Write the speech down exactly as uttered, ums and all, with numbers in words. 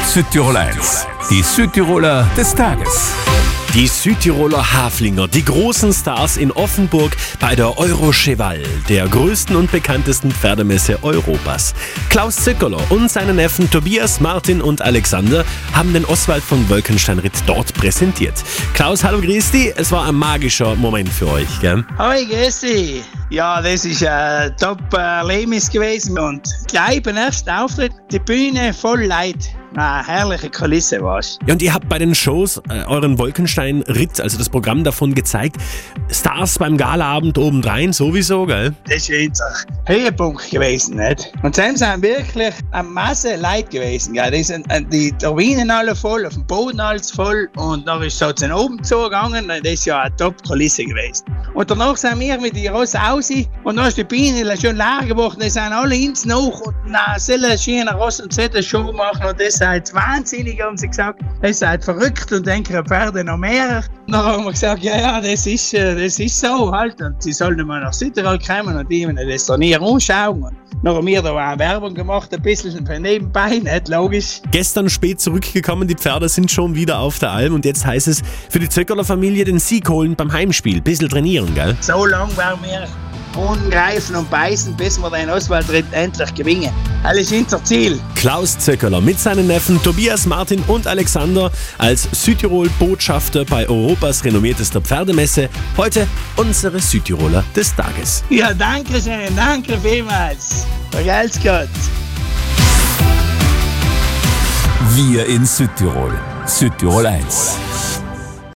Südtirol eins, die Südtiroler des Tages. Die Südtiroler Haflinger, die großen Stars in Offenburg bei der Eurocheval, der größten und bekanntesten Pferdemesse Europas. Klaus Zückerler und seine Neffen Tobias, Martin und Alexander haben den Oswald von Wolkenstein-Ritt dort präsentiert. Klaus, hallo, grüß dich. Es war ein magischer Moment für euch, gell? Hoi, grüß dich. Ja, das ist ein Top-Erlebnis gewesen und gleich beim ersten Auftritt die Bühne voll Leid. Eine herrliche Kulisse war's. Ja, und ihr habt bei den Shows äh, euren Wolkenstein-Ritt, also das Programm davon gezeigt. Stars beim Galaabend obendrein sowieso, gell? Das ist unser Höhepunkt gewesen, nicht? Und dann sind wirklich eine Masse Leute gewesen, gell? Die, sind, die Turbinen alle voll, auf dem Boden alles voll und dann ist es dann oben zugegangen. Das ist ja eine Top-Kulisse gewesen. Und danach sind wir mit den Rossen raus und dann ist die Biene schon leer geworden. Die sind alle ins Noch und na, sollen schöne Ross und sollen Show machen und das seid wahnsinnig, haben sie gesagt. Ihr seid verrückt und denken, Pferde noch mehr. Dann haben wir gesagt, ja, ja, das ist, das ist so halt. Und sie sollen mal nach Südtirol kommen und die das dann hier anschauen. Und dann haben wir da auch Werbung gemacht, ein bisschen für nebenbei, nicht logisch. Gestern spät zurückgekommen, die Pferde sind schon wieder auf der Alm und jetzt heißt es für die Zöckerler Familie den Sieg holen beim Heimspiel. Bisschen trainieren, gell? So lang werden wir angreifen und beißen, bis wir den Oswald-Ritt endlich gewinnen. Alles ist unser Ziel. Klaus Zöckerler mit seinen Neffen Tobias, Martin und Alexander als Südtirol-Botschafter bei Europas renommiertester Pferdemesse. Heute unsere Südtiroler des Tages. Ja, danke schön, danke vielmals. Vergelt's Gott. Wir in Südtirol. Südtirol eins.